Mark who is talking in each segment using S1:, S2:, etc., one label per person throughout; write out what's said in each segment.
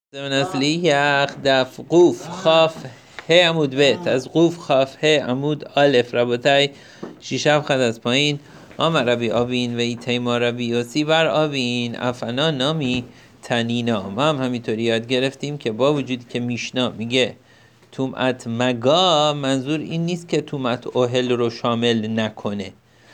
S1: زمن اصلی یخ دف قوف خاف ه عمود ب از قوف خاف ه عمود الف ربطای شیشم خد از پایین آمر ربی آبین و ای تیما ربی اسی بر آبین افنا نامی تنینا. ما هم همینطوری یاد گرفتیم که با وجودی که میشنا میگه تومعت مگا، منظور این نیست که تومعت اوهل رو شامل نکنه.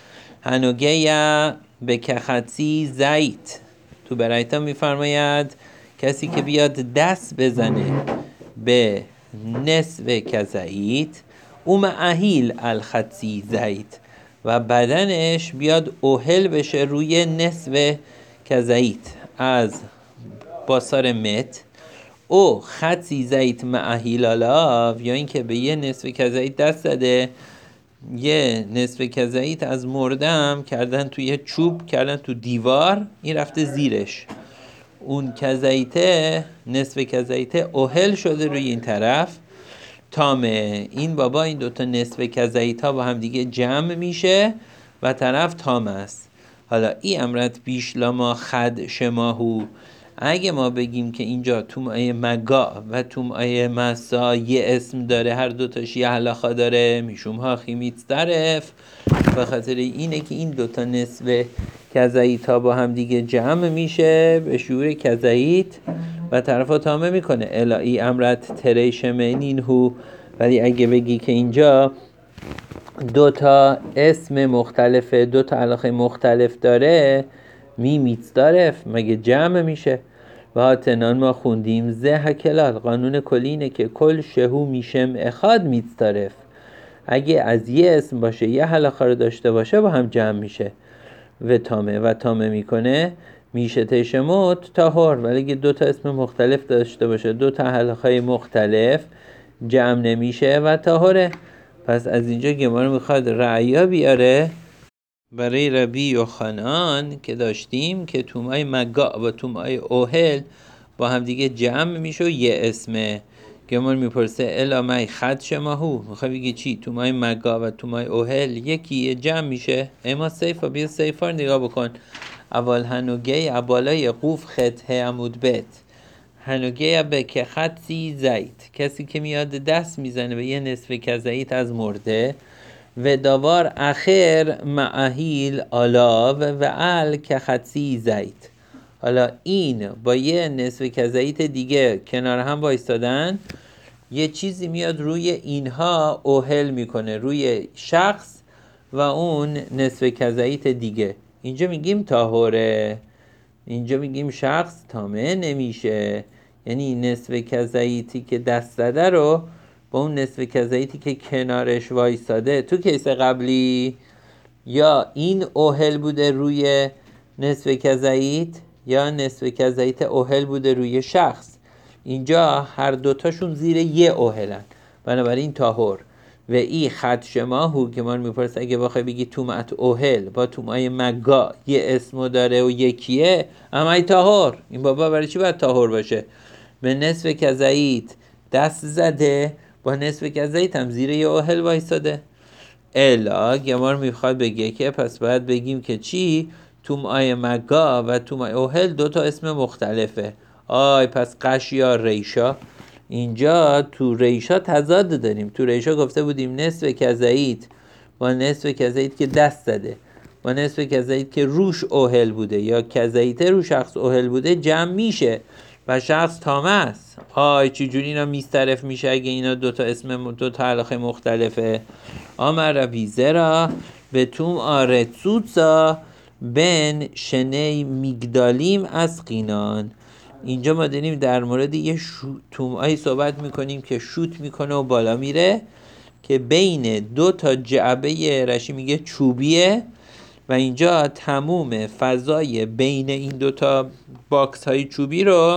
S1: هنوگه به کخطی زیت تو برایتا میفرماید کسی که بیاد دست بزنه به نصف کزعیت او معهیل الخطی زیت و بدنش بیاد اوهل بشه روی نصف کزعیت از باسار مت او خطی زیت معهیل آلاف، یا اینکه به یه نصف کزعیت دست زده، یه نصف کزعیت از مردم کردن توی چوب، کردن تو دیوار، این رفته زیرش، اون کزعیته نصف کزعیته اوهل شده روی این طرف تامه. این بابا این دوتا نصف کزعیت ها با هم دیگه جمع میشه و طرف تام است. حالا ای امرت بیش لاما خد شماهو، اگه ما بگیم که اینجا تومعه مگا و تومعه مسا یه اسم داره، هر دوتاش یه هلاخا داره، میشوم ها خیمیت طرف، به خاطر اینه که این دوتا نصف کزعیت ها با هم دیگه جمع میشه به شعور کزعیت و طرفا تامه میکنه. الهی امرت تریش منین هو، ولی اگه بگی که اینجا دوتا اسم مختلفه، دوتا علاقه مختلف داره، میمیت دارف، مگه جمع میشه؟ و هاتنان ما خوندیم زه هکلال، قانون کلی اینه که کل شهو میشم اخاد میت دارف، اگه از یه اسم باشه یه حلقه رو داشته باشه با هم جمع میشه و تامه میکنه میشه تشموت تاهر. ولی اگه دوتا اسم مختلف داشته باشه، دوتا حلقه مختلف، جمع نمیشه و تاهره. پس از اینجا گمار میخواد رعیا بیاره برای ربی یوحنان که داشتیم که تومای مگا و تومای اوهل با هم دیگه جمع میشه و یه اسمه. گمار میپرسه الا مای خد شماهو، میخوای بگی چی؟ تومای مگا و تومای اوهل یکی جمع میشه. اما سیفا، بیا سیفا رو نگاه بکن. اول هنوگه ابالای قوف خطه عمود بت هنوگه به که خطی زیت، کسی که میاد دست میزنه به یه نصف کزعیت از مرده و داوار اخر معهیل آلاو و ال که خطی زیت. حالا این با یه نصف کزعیت دیگه کنار هم بایستادن، یه چیزی میاد روی اینها اوهل میکنه، روی شخص و اون نصف کزعیت دیگه. اینجا میگیم تاهره، اینجا میگیم شخص تامه نمیشه. یعنی نصف کزعیتی که دست زده رو با اون نصف کزعیتی که کنارش وایستاده، تو کیس قبلی یا این اوهل بوده روی نصف کزعیت یا نصف کزعیت اوهل بوده روی شخص، اینجا هر دوتاشون زیر یه اوهلن، بنابراین تاهر. و ای خد شماهو که من میپرست اگه بخوای بگی تومعت اوهل با تومعه مگا یه اسمو داره و یکیه، اما ای تاهر، این بابا برای چی باید تاهر باشه؟ به نصف کزعیت دست زده، با نصف کزعیت هم زیر یه اوهل وایستاده. الا گمار میخواد بگه که پس باید بگیم که چی؟ تومعه مگا و تومعه اوهل دوتا اسم مختلفه. پس قش یا ریشا، اینجا تو ریشا تضاد داریم. تو ریشا گفته بودیم نصف کزعیت با نصف کزعیت که دست زده با نصف کزعیت که روش اوهل بوده یا کزعیت رو شخص اوهل بوده جمع میشه و شخص تامه است. چجوری اینا میسترف میشه اگه اینا دوتا اسم دوتا علاقه مختلفه؟ آمر ربی زرا به توم آرتسوتسا بن شنی میگدالیم از قینان. اینجا ما داریم در مورد یه تومایی صحبت میکنیم که شوت میکنه و بالا میره، که بین دو تا جعبه رشی میگه چوبیه و اینجا تموم فضای بین این دو تا باکس های چوبی رو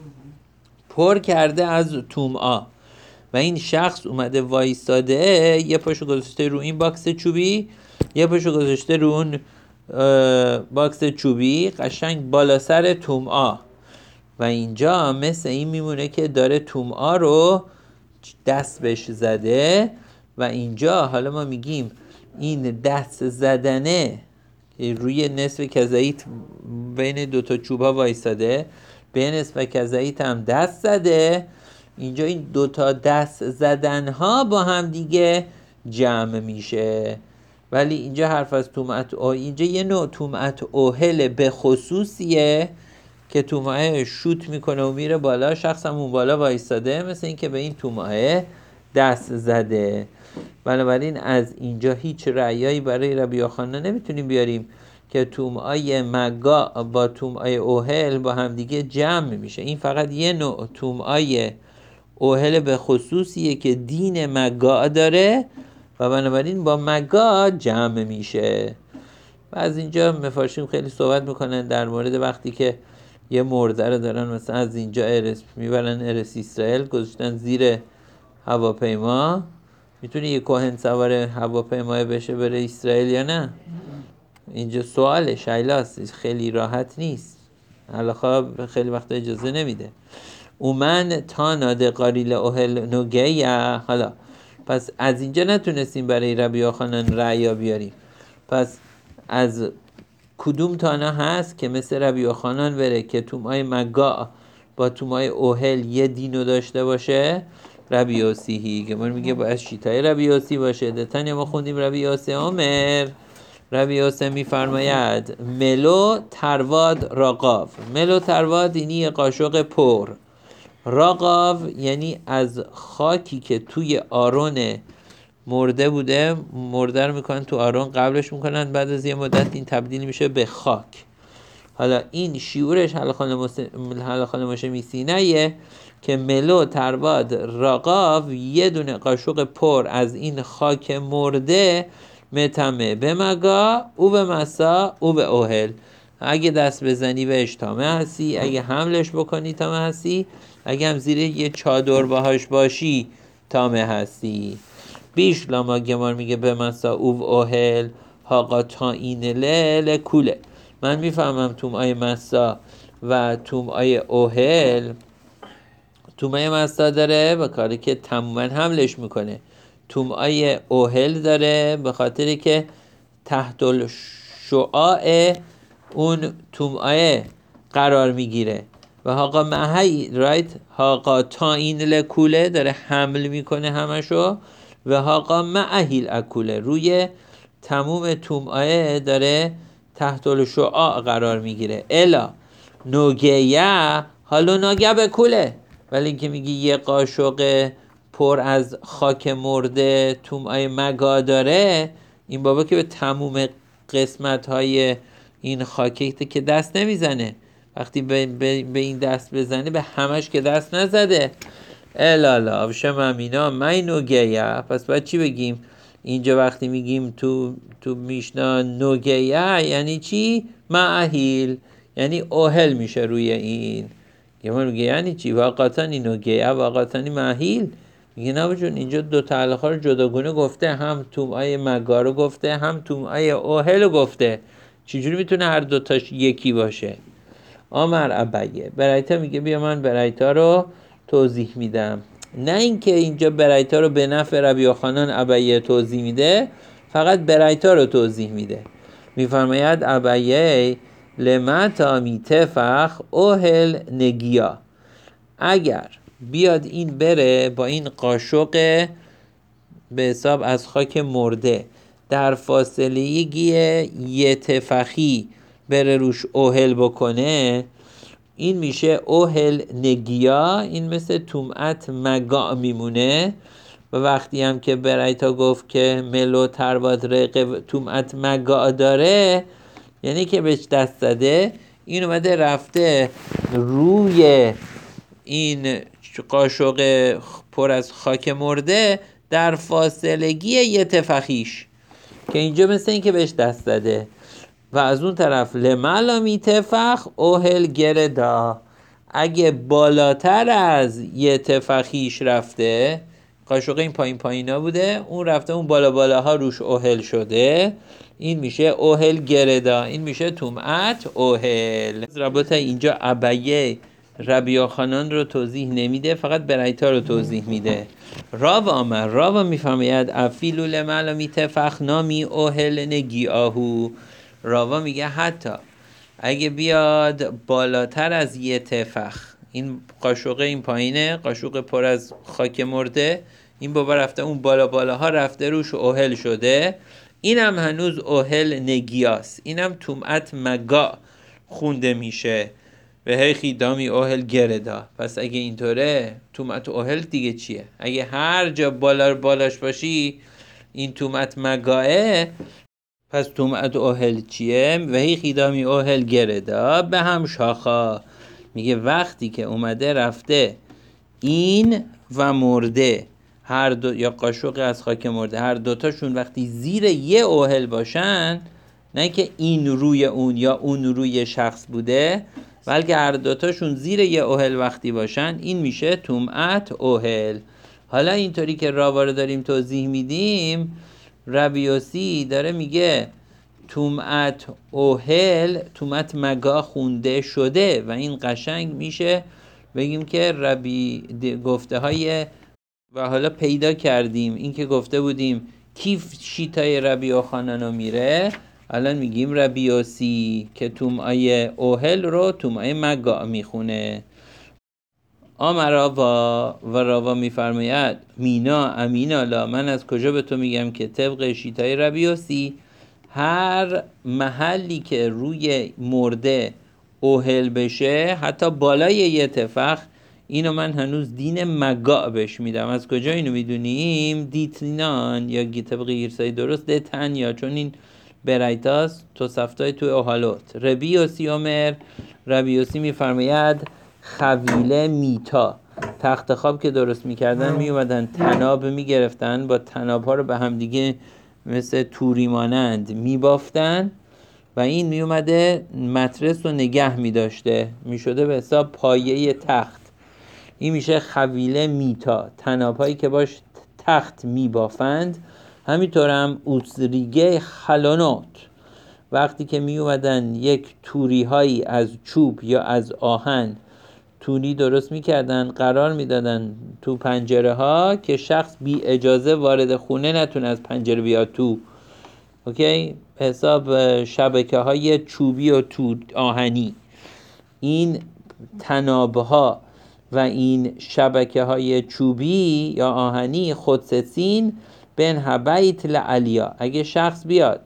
S1: پر کرده از توم‌آ و این شخص اومده وایستاده، یه پاشو گذاشته رو این باکس چوبی، یه پاشو گذاشته رو اون باکس چوبی، قشنگ بالا سر توم‌آ و اینجا مثل این میمونه که داره توم‌آ رو دست بهش زده و اینجا حالا ما میگیم این دست زدنه روی نصف کزعیت بین دوتا چوبا وایستاده، به نسبت کذایت هم دست زده. اینجا این دوتا دست زدن ها با هم دیگه جمع میشه. ولی اینجا حرف از تومعت اینجا یه نوع تومعت اوهل به خصوصیه که تومعه شوت میکنه و میره بالا، شخص هم اون بالا وایستاده، مثل این که به این تومعه دست زده. بنابراین از اینجا هیچ رأیایی برای ربی یوحنا نمیتونیم بیاریم که تومعه مگا با تومعه اوهل با هم دیگه جمع میشه. این فقط یه نوع تومعه اوهل به خصوصیه که دین مگا داره و بنابراین با مگا جمع میشه. و از اینجا مفارشیم خیلی صحبت میکنن در مورد وقتی که یه مرده رو دارن مثلا از اینجا ارس میبرن ارس اسرائیل، گذاشتن زیر هواپیما. میتونی یه کهن سوار هواپیما بشه بره اسرائیل یا نه؟ اینجا سواله، شایلاست، خیلی راحت نیست، علاقه خیلی وقت اجازه نمیده. اومن تا ناده قاریل اوهل نوگیه. حالا پس از اینجا نتونستیم برای ربی یوحنان رأی بیاریم، پس از کدوم تانا هست که مثل ربی یوحنان بره که تومای مگا با تومای اوهل یه دینو داشته باشه؟ ربی یوسیهی که من میگه باید شیطای ربی یوسی باشه. دتن ما خوندیم ربی یوسی عمر. ربی یوسی میفرماید ملو ترواد راقاو. ملو ترواد یعنی یه قاشق پر. راقاو یعنی از خاکی که توی آرون مرده بوده، مرده رو میکنن تو آرون قبلش میکنن، بعد از یه مدت این تبدیل میشه به خاک. حالا این شیعورش حلقان مشه میسینه که ملو ترواد راقاو یه دونه قاشق پر از این خاک مرده متمه به مگا او به مسا او به اوهل. اگه دست بزنی بهش تامه هستی، اگه حملش بکنی تامه هستی، اگه هم زیر یه چادر باهاش باشی تامه هستی. بیش لاما گمار میگه به مسا او اوهل هاقا تا این لل کوله. من میفهمم تومای مسا و تومای اوهل. تومای مسا داره به کاری که تماما حملش میکنه. تومای اوهل داره به خاطری که تحت الشعاع اون تومای قرار میگیره. و هاقا محی رایت هاقا تا این لکوله داره حمل میکنه همشو، و هاقا معهیل اکوله روی تموم تومعه داره تحت الشعاع قرار میگیره. الا نوگیه حالا ناگه بکوله. ولی اینکه میگی یه قاشق پر از خاک مرده تومعه مگا داره، این بابا که به تموم قسمت های این خاکه که دست نمیزنه. وقتی به این دست بزنه به همش که دست نزده. الالا افشم امینا من نوگیه. پس باید چی بگیم اینجا وقتی میگیم تو میشنا نوگیه یعنی چی؟ معهیل، یعنی اوهل میشه روی این. نوگیه یعنی چی؟ واقعتانی نوگیه واقعتانی معهیل. میگه نه جون اینجا دو تعلق ها رو جداگونه گفته، هم تومعه مگا رو گفته هم تومعه اوهل رو گفته. چجوری میتونه هر دوتاش یکی باشه؟ آمر ابیه برایتا میگه بیا من برایتا رو توضیح میدم. نه اینکه اینجا برایتا رو به نفع ربی یوحنان ابیه توضیح میده، فقط برایتا رو توضیح میده. میفرماید ابیه لمتا میتفخ اوهل نگیا. اگر بیاد این بره با این قاشق به حساب از خاک مرده در فاصله یه تفخی بره روش اوهل بکنه، این میشه اوهل نگیا. این مثل تومعت مگا میمونه. و وقتی هم که برایتا گفت که ملو ترواد رقب تومعت مگا داره، یعنی که بهش دست زده، این اومده رفته روی این قاشق پر از خاک مرده در فاصلگی یه تفخیش، که اینجا مثل این که بهش دست زده. و از اون طرف لملا میتفخ اوهل گردا. اگه بالاتر از یه تفخیش رفته، قاشق این پایینا بوده، اون رفته اون بالاها روش اوهل شده، این میشه اوهل گردا. این میشه تومعت اوهل. ربط اینجا ابیه ربی یوحنان رو توضیح نمیده، فقط برایتا رو توضیح میده. راو میفرماید افیلو لملا میتفخ نامی اوهل نگیاهو. راوا میگه حتی اگه بیاد بالاتر از یه تفخ، این قاشقه این پایینه، قاشق پر از خاک مرده، این بابا رفته اون بالاها رفته روش اوهل شده، اینم هنوز اوهل نگیاس، اینم تومعت مگا خونده میشه. به هی خیدامی اوهل گردا. پس اگه اینطوره تومعت اوهل دیگه چیه؟ اگه هر جا بالاش باشی این تومعت مگاه، پس تومعت اوهل چیه؟ و هی خیدامی اوهل گردا به هم شاخا. میگه وقتی که اومده رفته این و مرده، هر دو یا قاشق از خاک مرده، هر دوتاشون وقتی زیر یه اوهل باشن، نه که این روی اون یا اون روی شخص بوده، بلکه هر دوتاشون زیر یه اوهل وقتی باشن، این میشه تومعت اوهل. حالا اینطوری که راوا رو داریم توضیح میدیم، ربی یوسی داره میگه تومعت اوهل تومعت مگا خونده شده و این قشنگ میشه بگیم که ربی گفته های و حالا پیدا کردیم این که گفته بودیم کیف شیتای ربی اوخانانو میره، الان میگیم ربی یوسی که تومعای اوهل رو تومعای مگا میخونه. آمرا و راوا میفرماید مینا امینالا، من از کجا به تو میگم که طبق شیتای ربی یوسی هر محلی که روی مرده اوهل بشه حتی بالای یه تفخ، اینو من هنوز دین مگا بهش میدم. از کجا اینو میدونیم؟ دیتنان یا طبق گیرسای درست دتن، یا چون این برایتاس توصفتای توی اوهالوت. ربی یوسی عمر، ربی یوسی میفرماید خویله میتا، تخت خواب که درست میکردن میومدن تناب میگرفتن، با تناب ها رو به هم دیگه مثل توری مانند میبافتن و این میومده مترس رو نگه میداشته، میشده به حساب پایه تخت. این میشه خویله میتا، تناب هایی که باش تخت میبافند. همینطور هم اوسریگه خلانات، وقتی که میومدن یک توری هایی از چوب یا از آهن توری درست میکردن، قرار میدادن تو پنجره ها که شخص بی اجازه وارد خونه نتونه از پنجره بیاد تو. اوکی؟ حساب شبکه های چوبی و آهنی، این تناب ها و این شبکه های چوبی یا آهنی خودسسین بن هبیت لعلیا. اگه شخص بیاد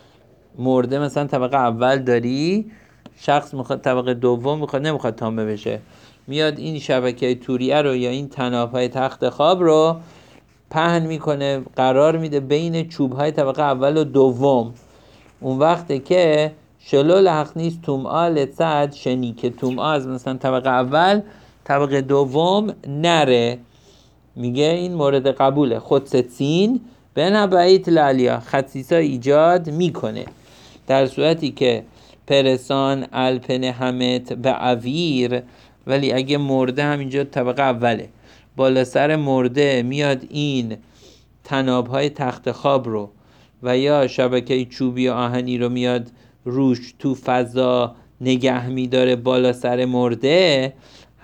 S1: مرده مثلا طبقه اول داری، شخص میخواد طبقه دوم میخواد نمیخواد تامه بشه، میاد این شبکه توریه رو یا این تنابهای تخت خواب رو پهن میکنه، قرار میده بین چوبهای طبقه اول و دوم. اون وقته که شلو لحق نیست تومعا لسد شنی، که تومعا از مثلا طبقه اول طبقه دوم نره. میگه این مورد قبوله. خودستین بنا بعید لالیا، خصیصا ایجاد میکنه در صورتی که پرسان الپن همت به اویر. ولی اگه مرده همینجا طبقه اوله، بالا سر مرده میاد این تنابهای تخت خواب رو و یا شبکه چوبی آهنی رو میاد روش تو فضا نگه میداره بالا سر مرده.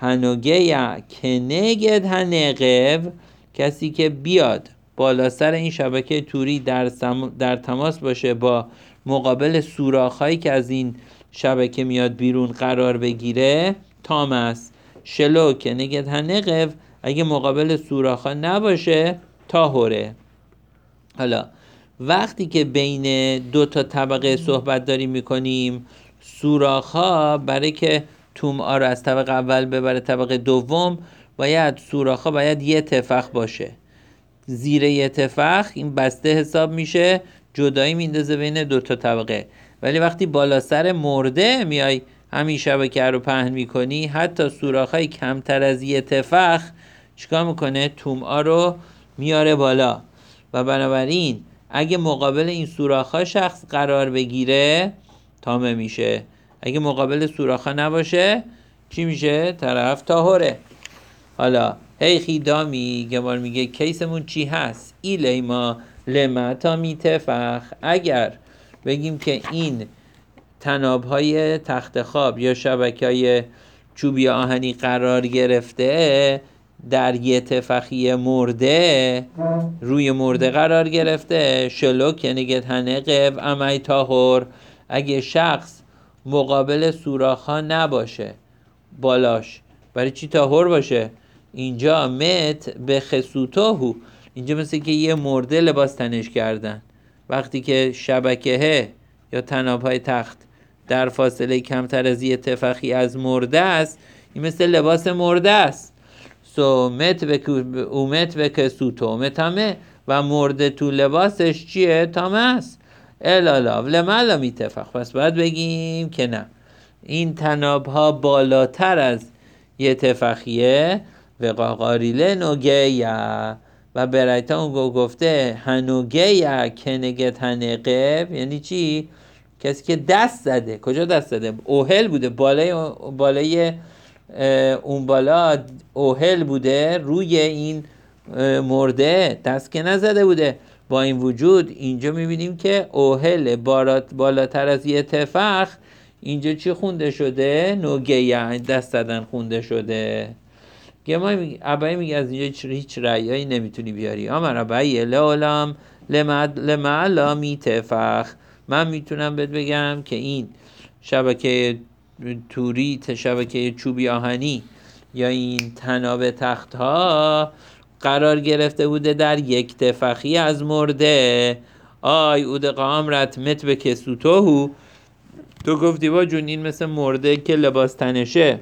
S1: هنوگه کنگد هنقب، کسی که بیاد بالا سر این شبکه توری در تماس باشه با مقابل سوراخ‌هایی که از این شبکه میاد بیرون قرار بگیره تامس. شلو کنگد هنقب، اگه مقابل سوراخ‌ها نباشه تاهوره. حالا وقتی که بین دو تا طبقه صحبت داریم میکنیم، سوراخ‌ها برای که تومعا رو از طبقه اول ببره طبقه دوم، باید سوراخ‌ها باید یه تفخ باشه. زیر یه تفخ این بسته حساب میشه، جدایی میندازه بین دو تا طبقه. ولی وقتی بالا سر مرده میای همین شبکه رو پهن میکنی، حتی سوراخ‌های کمتر از یه تفخ چیکار میکنه؟ تومعا رو میاره بالا. و بنابراین اگه مقابل این سوراخ‌ها شخص قرار بگیره تامه میشه، اگه مقابل سوراخ‌ها نباشه چی میشه؟ طرف طاهره. حالا هی خیدامی گمار میگه کیسمون چی هست؟ ایلی ما لما تا میتفخ، اگر بگیم که این تناب‌های تخت خواب یا شبکه‌های چوبی آهنی قرار گرفته در یه تفخی مرده، روی مرده قرار گرفته، شلوک یعنی گت هنقب امی تاهور، اگه شخص مقابل سوراخ ها نباشه بالاش. برای چی طاهر باشه؟ اینجا مت به خسوتاهو، اینجا مثل که یه مرده لباس تنش کردن. وقتی که شبکه یا طناب‌های تخت در فاصله کمتر از یه تفخی از مرده است، این مثل لباس مرده است. اومت به کسوتو متامه، و مرده تو لباسش چیه؟ تامه است. الالا لملا میتفخ، پس باید بگیم که نه، این طناب ها بالاتر از یه تفخیه. و قاقاریله نوگیه، و برایتا اون گفته هنوگیه کنگت هنقب، یعنی چی؟ کسی که دست زده. کجا دست زده؟ اوهل بوده، بالای اون بالا اوهل بوده روی این مرده، دست که نزده بوده. با این وجود اینجا میبینیم که اوهل بالاتر از یه تفخ، اینجا چی خونده شده؟ نوگیه، دست زدن خونده شده. ابایی میگه از اینجا هیچ رأیایی نمیتونی بیاری. امر ابایی لعلم لمعلا میتفخ، من میتونم بهت بگم که این شبکه توری، شبکه چوبی آهنی یا این طناب تخت ها قرار گرفته بوده در یک تفخی از مرده. آی اود قامرت مت به کسوتوهو، تو گفتی با جون این مثل مرده که لباس تنشه،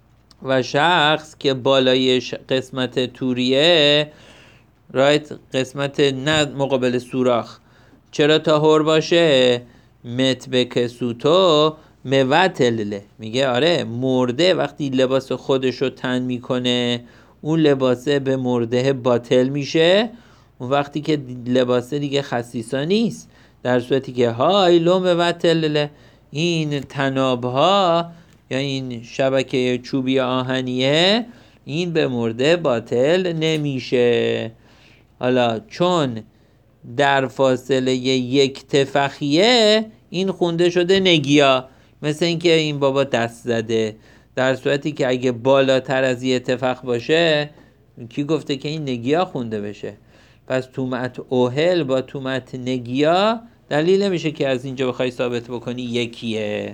S1: و شخص که بالای قسمت توریه، رایت، قسمت نه مقابل سوراخ، چرا طاهر باشه؟ مت به کسوتو موتلله، میگه آره مرده وقتی لباس خودشو تن میکنه، اون لباسه به مرده باطل میشه، اون وقتی که لباسه دیگه خسیسا نیست. در صورتی که های لو موتلله، این طناب ها یا این شبکه چوبی آهنیه، این به مرده باطل نمیشه. حالا چون در فاصله یک تفخیه این خونده شده نگیا، مثل اینکه این بابا دست زده. در صورتی که اگه بالاتر از یه تفخ باشه، کی گفته که این نگیا خونده بشه؟ پس تومت اوهل با تومت نگیا دلیل نمیشه که از اینجا بخوای ثابت بکنی یکیه.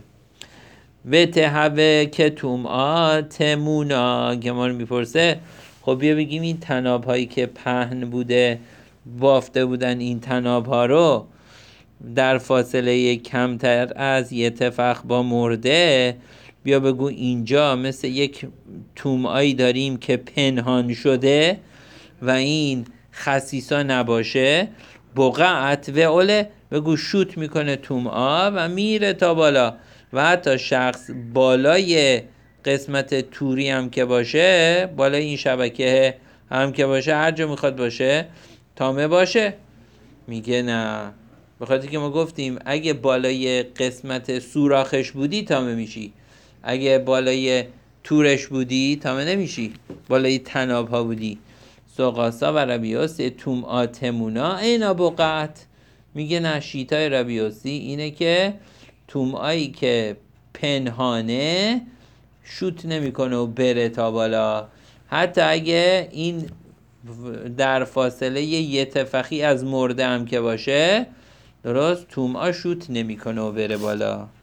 S1: و تهوه که تومعا تمونا، گمان میپرسه خب بیا بگیم این طناب هایی که پهن بوده، بافته بودن این طناب ها رو در فاصله کمتر از یه تفخ با مرده، بیا بگو اینجا مثل یک تومعایی داریم که پنهان شده و این خسیسا نباشه. بقعت و اوله، بگو شوت میکنه تومعا و میره تا بالا، و حتی شخص بالای قسمت توری هم که باشه، بالای این شبکه هم که باشه، هر جا میخواد باشه تامه باشه. میگه نه، بخاطر که ما گفتیم اگه بالای قسمت سوراخش بودی تامه میشی، اگه بالای تورش بودی تامه نمیشی، بالای طناب ها بودی. سقاسا و ربیوسی تومعا تمونا اینا بقعت، میگه نه، شیطای ربیوسی اینه که تومعایی که پنهانه شوت نمیکنه و بره تا بالا، حتی اگه این در فاصله یه تفخی از مرده هم که باشه، درست تومعا شوت نمیکنه و بره بالا.